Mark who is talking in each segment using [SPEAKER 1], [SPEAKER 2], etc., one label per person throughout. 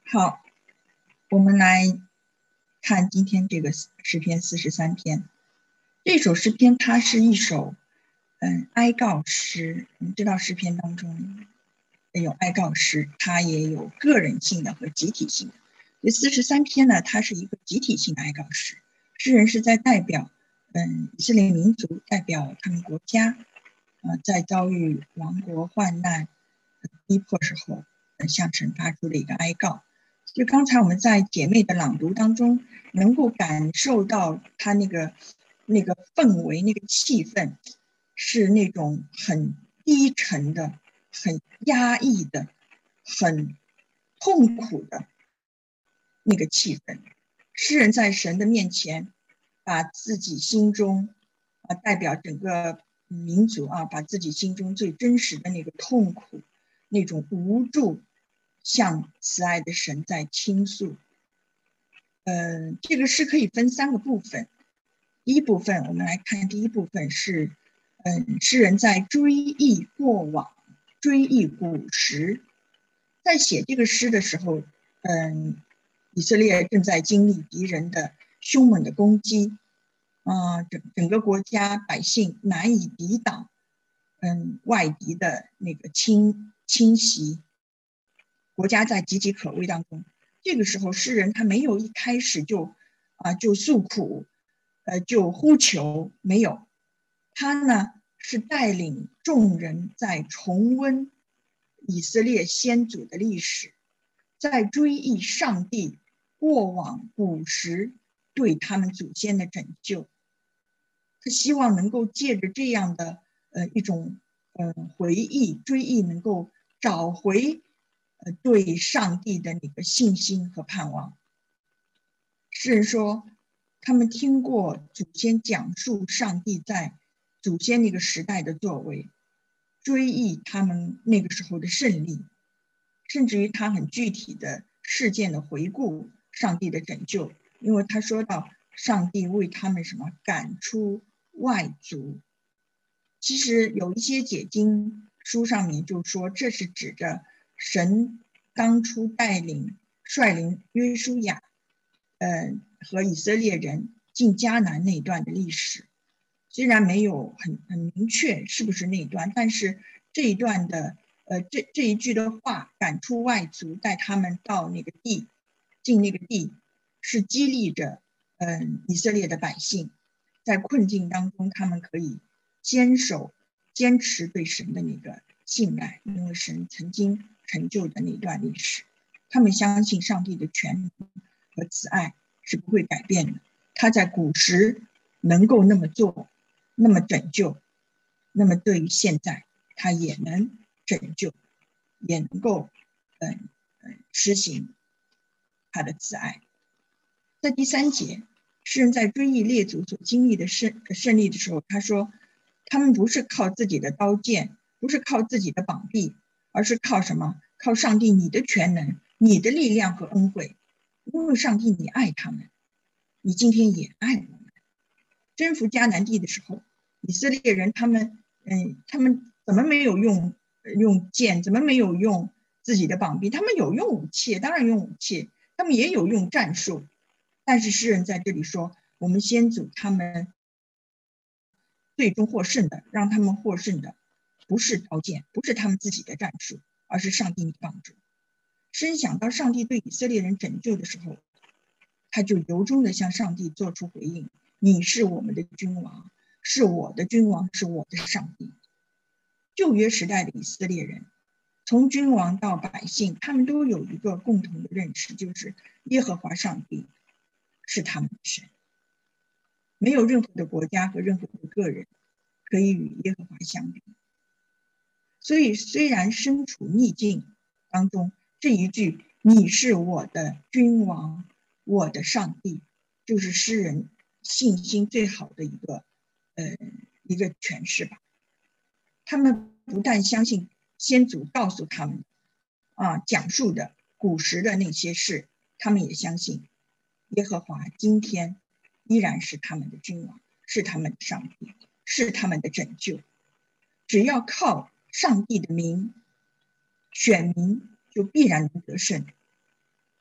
[SPEAKER 1] 好，我们来看今天这个诗篇43篇。这首诗篇它是一首哀告诗。我们知道诗篇当中有哀告诗，它也有个人性的和集体性的。这43篇呢，它是一个集体性的哀告诗。诗人是在代表以色列民族，代表他们国家在遭遇亡国患难逼迫时候向神发出的一个哀告。就刚才我们在姐妹的朗读当中能够感受到他那个氛围，那个气氛是那种很低沉的、很压抑的、很痛苦的那个气氛。诗人在神的面前把自己心中代表整个民族把自己心中最真实的那个痛苦、那种无助向慈爱的神在倾诉。这个诗可以分3个部分。第一部分，我们来看第一部分是诗人在追忆过往，追忆古时。在写这个诗的时候，以色列正在经历敌人的凶猛的攻击，整个国家百姓难以抵挡外敌的那个侵袭，国家在岌岌可危当中。这个时候诗人他没有一开始就诉苦，就呼求，没有。他呢是带领众人在重温以色列先祖的历史，在追忆上帝过往古时对他们祖先的拯救。他希望能够借着这样的一种回忆追忆，能够找回对上帝的那个信心和盼望。诗人说，他们听过祖先讲述上帝在祖先那个时代的作为，追忆他们那个时候的胜利，甚至于他很具体的事件的回顾上帝的拯救。因为他说到上帝为他们赶出外族。其实有一些解经书上面就说，这是指着神当初率领约书亚和以色列人进迦南那一段的历史。虽然没有很明确是不是那一段，但是这一段的这一句的话，赶出外族，带他们到那个地，进那个地，是激励着以色列的百姓在困境当中，他们可以坚持对神的那个信赖，因为神曾经成就的那段历史，他们相信上帝的权能和慈爱是不会改变的。他在古时能够那么做，那么拯救，那么对于现在他也能拯救，也能够实行他的慈爱。在第3节，诗人在追忆列祖所经历的胜利的时候，他说他们不是靠自己的刀剑，不是靠自己的膀臂，而是靠什么？靠上帝你的全能，你的力量和恩惠。因为上帝你爱他们，你今天也爱我们。征服迦南地的时候，以色列人他们怎么没有用剑？怎么没有用自己的膀臂？他们有用武器，当然用武器，他们也有用战术。但是诗人在这里说，我们先祖他们最终获胜的，让他们获胜的不是刀剑，不是他们自己的战术，而是上帝的帮助。诗人想到上帝对以色列人拯救的时候，他就由衷的向上帝做出回应，你是我们的君王，是我的君王，是我的上帝。旧约时代的以色列人，从君王到百姓，他们都有一个共同的认识，就是耶和华上帝是他们的神。没有任何的国家和任何的个人可以与耶和华相比。所以虽然身处逆境当中，这一句你是我的君王，我的上帝，就是诗人信心最好的一个诠释吧。他们不但相信先祖告诉他们讲述的古时的那些事，他们也相信耶和华今天依然是他们的君王，是他们的上帝，是他们的拯救。只要靠上帝的名，选民就必然能得胜。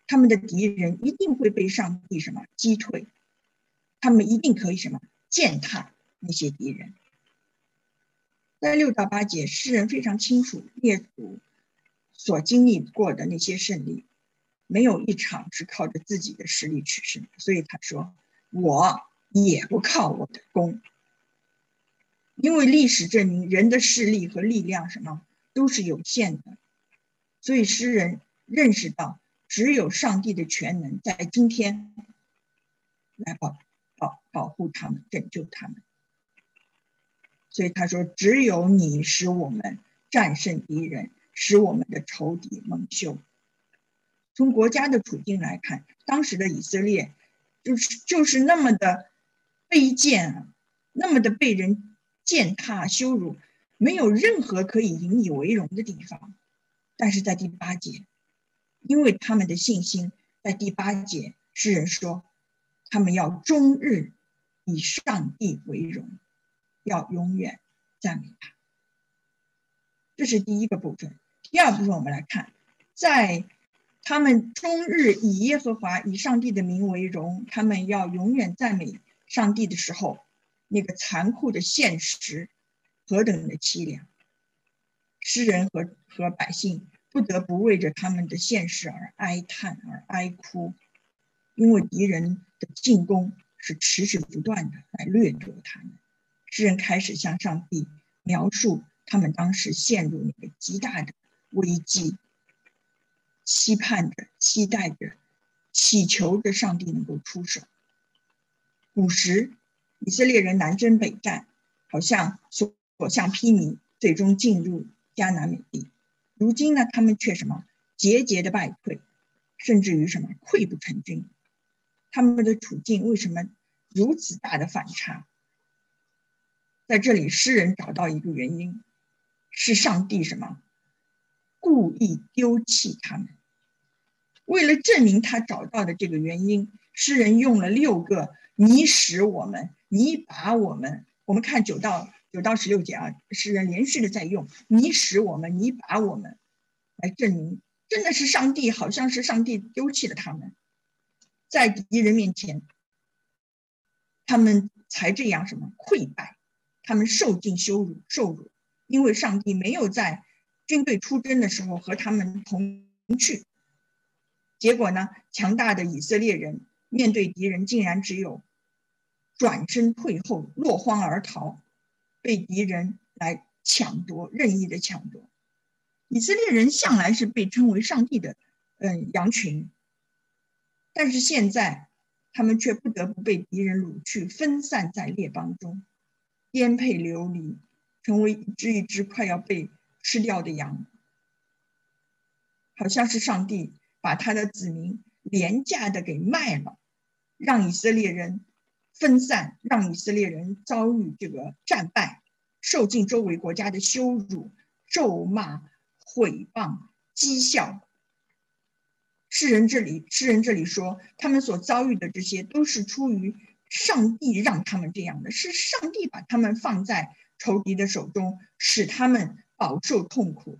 [SPEAKER 1] 他们的敌人一定会被上帝什么击退，他们一定可以什么践踏那些敌人。在6到8节，诗人非常清楚列祖所经历过的那些胜利，没有一场是靠着自己的实力取胜，所以他说我也不靠我的功，因为历史证明人的势力和力量什么都是有限的，所以诗人认识到只有上帝的全能在今天来保护他们，拯救他们。所以他说只有你使我们战胜敌人，使我们的仇敌蒙羞。从国家的处境来看，当时的以色列就是那么的卑贱啊，那么的被人践踏羞辱，没有任何可以引以为荣的地方。但是在第8节，因为他们的信心，在第8节诗人说他们要终日以上帝为荣，要永远赞美他。这是第一个部分。第二部分我们来看，在他们终日以耶和华以上帝的名为荣，他们要永远赞美上帝的时候，那个残酷的现实何等的凄凉。诗人和百姓不得不为着他们的现实而哀叹而哀哭，因为敌人的进攻是持续不断的来掠夺他们。诗人开始向上帝描述他们当时陷入那个极大的危机，期盼着、期待着、祈求着上帝能够出手。古时以色列人南征北战，好像所向披靡，最终进入迦南美地。如今呢，他们却什么节节的败退，甚至于什么溃不成军。他们的处境为什么如此大的反差？在这里，诗人找到一个原因，是上帝什么故意丢弃他们。为了证明他找到的这个原因，诗人用了6个你使我们，你把我们。我们看9到16节啊，诗人连续的在用你使我们，你把我们，来证明真的是上帝，好像是上帝丢弃了他们，在敌人面前他们才这样什么溃败，他们受尽羞辱，因为上帝没有在军队出征的时候和他们同去。结果呢，强大的以色列人面对敌人竟然只有转身退后，落荒而逃，被敌人来抢夺，任意的抢夺。以色列人向来是被称为上帝的羊群，但是现在他们却不得不被敌人掳去，分散在列邦中，颠沛流离，成为一只快要被吃掉的羊。好像是上帝把他的子民廉价的给卖了，让以色列人分散，让以色列人遭遇这个战败，受尽周围国家的羞辱、咒骂、毁谤、讥笑。诗人这里说，他们所遭遇的这些都是出于上帝让他们这样的，是上帝把他们放在仇敌的手中，使他们饱受痛苦。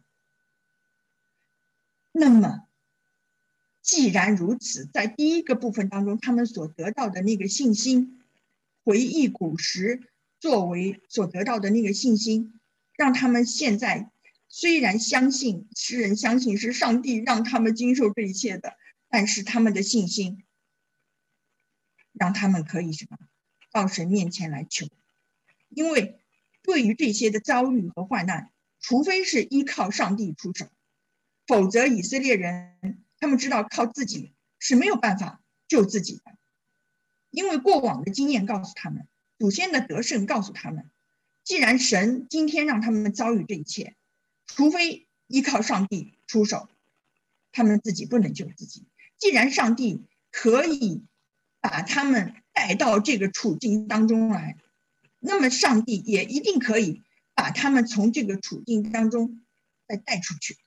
[SPEAKER 1] 那么既然如此，在第一个部分当中，他们所得到的那个信心，回忆古时作为所得到的那个信心，让他们现在虽然相信，诗人相信是上帝让他们经受这一切的，但是他们的信心让他们可以什么到神面前来求。因为对于这些的遭遇和患难，除非是依靠上帝出手，否则以色列人他们知道靠自己是没有办法救自己的。因为过往的经验告诉他们，祖先的得胜告诉他们，既然神今天让他们遭遇这一切，除非依靠上帝出手，他们自己不能救自己。既然上帝可以把他们带到这个处境当中来，那么上帝也一定可以把他们从这个处境当中再带出去。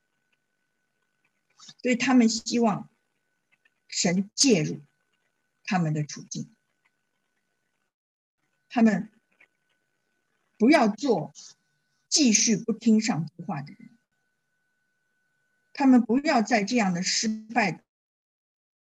[SPEAKER 1] 所以他们希望神介入他们的处境，他们不要做继续不听上帝话的人，他们不要在这样的失败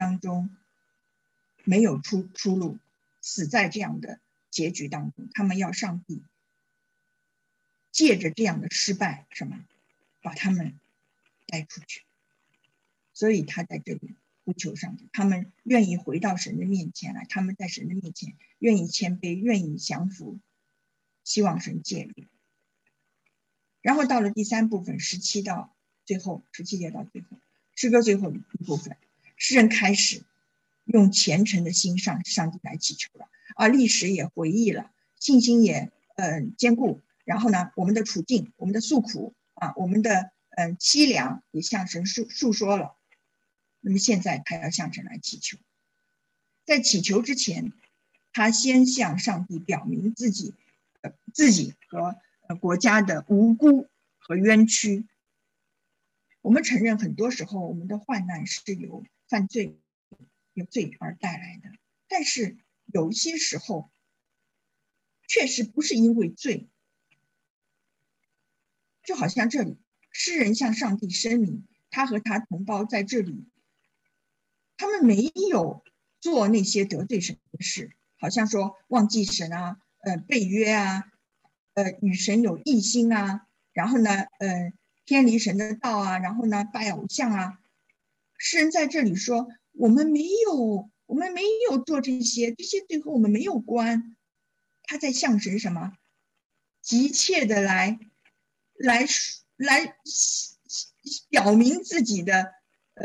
[SPEAKER 1] 当中没有出路，死在这样的结局当中。他们要上帝借着这样的失败，把他们带出去。所以他在这里呼求上帝，他们愿意回到神的面前来，他们在神的面前愿意谦卑，愿意降服，希望神介入。然后到了第3部分，17节到最后，诗歌最后一部分，诗人开始用虔诚的心上上帝来祈求了，历史也回忆了，信心也坚固，然后呢，我们的处境，我们的诉苦我们的凄凉也向神述说了。那么现在他要向神来祈求，在祈求之前，他先向上帝表明自己和国家的无辜和冤屈。我们承认很多时候我们的患难是由犯罪有罪而带来的，但是有一些时候确实不是因为罪。就好像这里诗人向上帝声明，他和他同胞在这里他们没有做那些得罪神的事，好像说忘记神背约与神有异心然后呢偏离神的道然后呢拜偶像诗人在这里说，我们没有做这些罪和我们没有关。他在向神急切的来表明自己的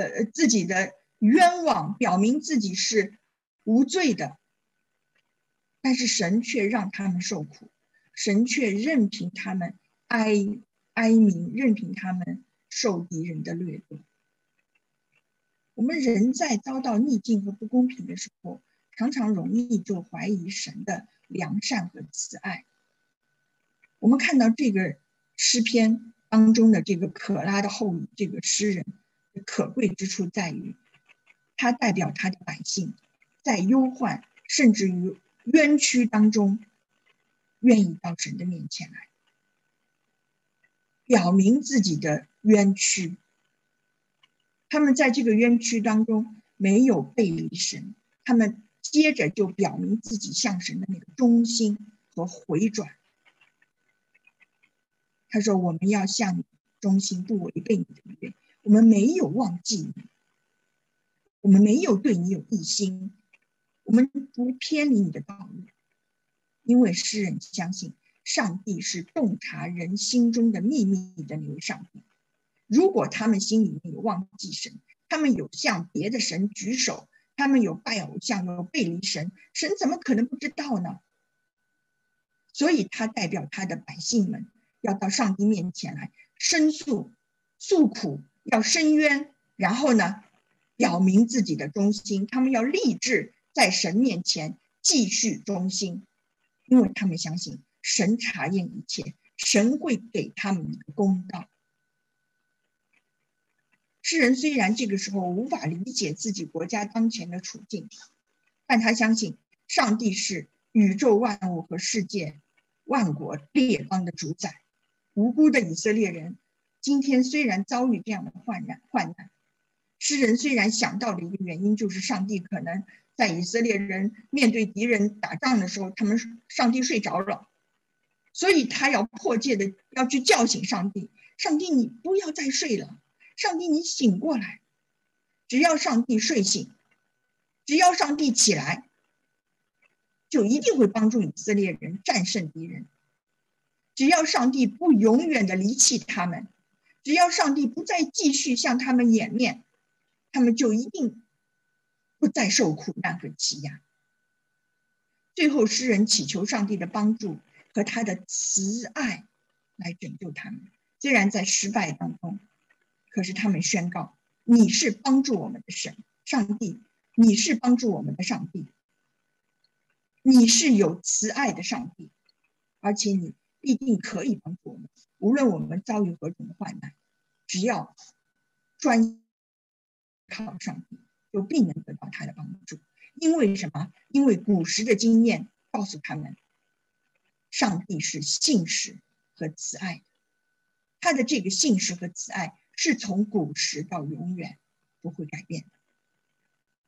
[SPEAKER 1] 冤枉，表明自己是无罪的。但是神却让他们受苦，神却任凭他们哀鸣，任凭他们受敌人的掠夺。我们人在遭到逆境和不公平的时候，常常容易就怀疑神的良善和慈爱。我们看到这个诗篇当中的这个可拉的后裔，这个诗人可贵之处在于，他代表他的百姓在忧患甚至于冤屈当中，愿意到神的面前来，表明自己的冤屈。他们在这个冤屈当中没有背离神，他们接着就表明自己向神的那个忠心和回转。他说，我们要向你忠心，不违背你的约，我们没有忘记你，我们没有对你有异心，我们不偏离你的道路。因为诗人相信上帝是洞察人心中的秘密的那位上帝。如果他们心里面有忘记神，他们有向别的神举手，他们有拜偶像，有背离神，神怎么可能不知道呢？所以他代表他的百姓们要到上帝面前来申诉诉苦，要申冤，然后呢表明自己的忠心。他们要立志在神面前继续忠心，因为他们相信神查验一切，神会给他们一个公道。诗人虽然这个时候无法理解自己国家当前的处境，但他相信上帝是宇宙万物和世界万国列邦的主宰。无辜的以色列人今天虽然遭遇这样的患难，诗人虽然想到的一个原因就是上帝可能在以色列人面对敌人打仗的时候，上帝睡着了，所以他要迫切的要去叫醒上帝，上帝你不要再睡了，上帝你醒过来。只要上帝睡醒，只要上帝起来，就一定会帮助以色列人战胜敌人。只要上帝不永远的离弃他们，只要上帝不再继续向他们掩面，他们就一定不再受苦难和欺压。最后诗人祈求上帝的帮助和他的慈爱来拯救他们。虽然在失败当中，可是他们宣告，你是帮助我们的神，上帝，你是帮助我们的上帝，你是有慈爱的上帝，而且你必定可以帮助我们，无论我们遭遇何种患难，只要专靠上帝，就必能得到他的帮助。因为什么？因为古时的经验告诉他们，上帝是信实和慈爱的，他的这个信实和慈爱是从古时到永远不会改变的。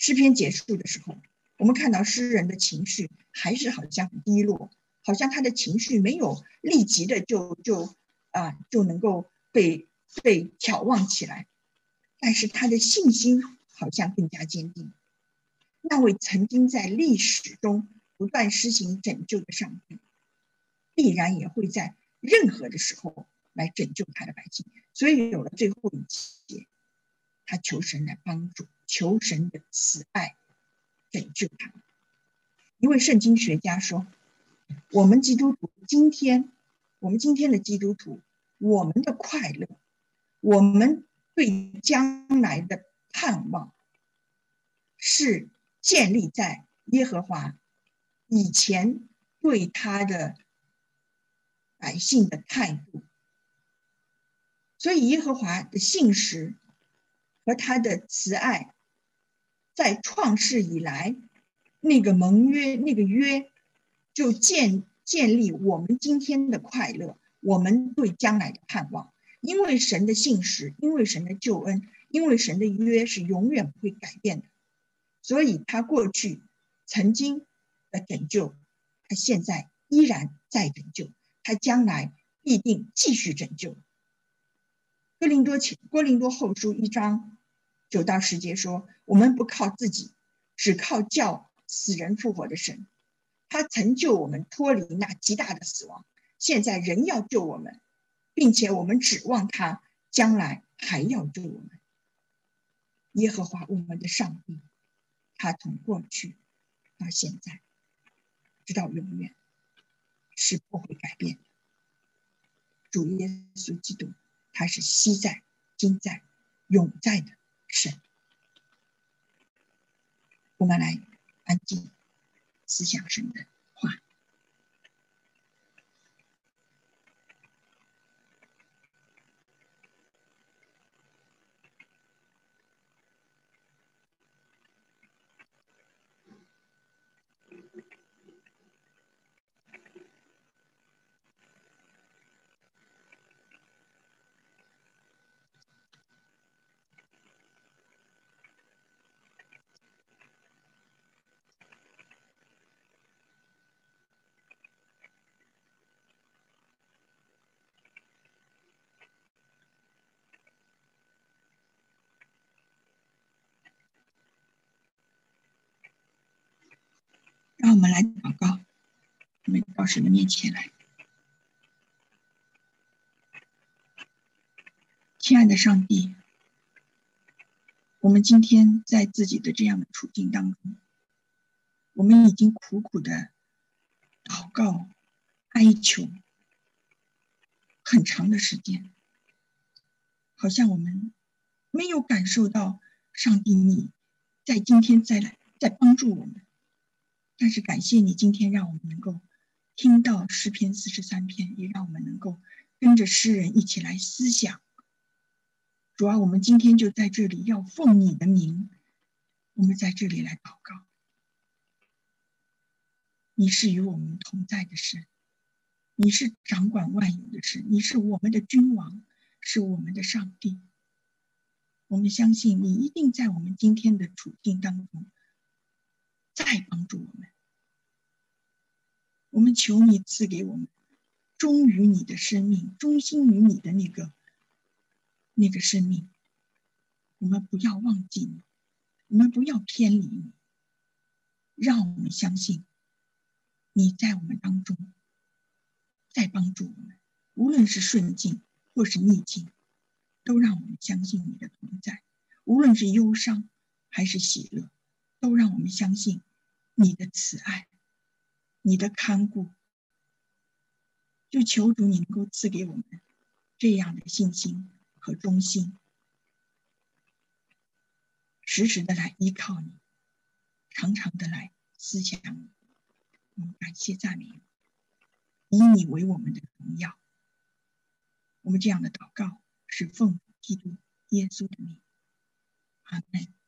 [SPEAKER 1] 诗篇结束的时候，我们看到诗人的情绪还是好像很低落，好像他的情绪没有立即的就能够被眺望起来，但是他的信心好像更加坚定。那位曾经在历史中不断施行拯救的上帝，必然也会在任何的时候来拯救他的百姓。所以有了最后一节，他求神来帮助，求神的慈爱拯救他。一位圣经学家说，我们今天的基督徒，我们的快乐，我们对将来的盼望，是建立在耶和华以前对他的百姓的态度。所以耶和华的信实和他的慈爱，在创世以来那个盟约，那个约就建立我们今天的快乐，我们对将来的盼望。因为神的信实，因为神的救恩，因为神的约是永远不会改变的，所以他过去曾经的拯救，他现在依然在拯救，他将来必定继续拯救。哥林多后书1章9到10节说，我们不靠自己，只靠叫死人复活的神。他曾救我们脱离那极大的死亡，现在仍要救我们，并且我们指望他将来还要救我们。耶和华我们的上帝，他从过去到现在直到永远是不会改变的。主耶稣基督，他是昔在、今在、永在的神。我们来安静思想神的话。让我们来祷告，我们到神的面前来。亲爱的上帝，我们今天在自己的这样的处境当中，我们已经苦苦的祷告、哀求很长的时间，好像我们没有感受到上帝你在今天再帮助我们。但是感谢你今天让我们能够听到诗篇43篇，也让我们能够跟着诗人一起来思想。主啊，我们今天就在这里要奉你的名，我们在这里来祷告。你是与我们同在的神，你是掌管万有的神，你是我们的君王，是我们的上帝。我们相信你一定在我们今天的处境当中再帮助我们。我们求你赐给我们忠于你的生命，忠心于你的那个生命。我们不要忘记你，我们不要偏离你，让我们相信你在我们当中在帮助我们，无论是顺境或是逆境，都让我们相信你的同在。无论是忧伤还是喜乐，都让我们相信你的慈爱，你的看顾。就求主你能够赐给我们这样的信心和忠心，时时的来依靠你，常常的来思想你。我们感谢赞美你，以你为我们的荣耀。我们这样的祷告是奉基督耶稣的名，阿们。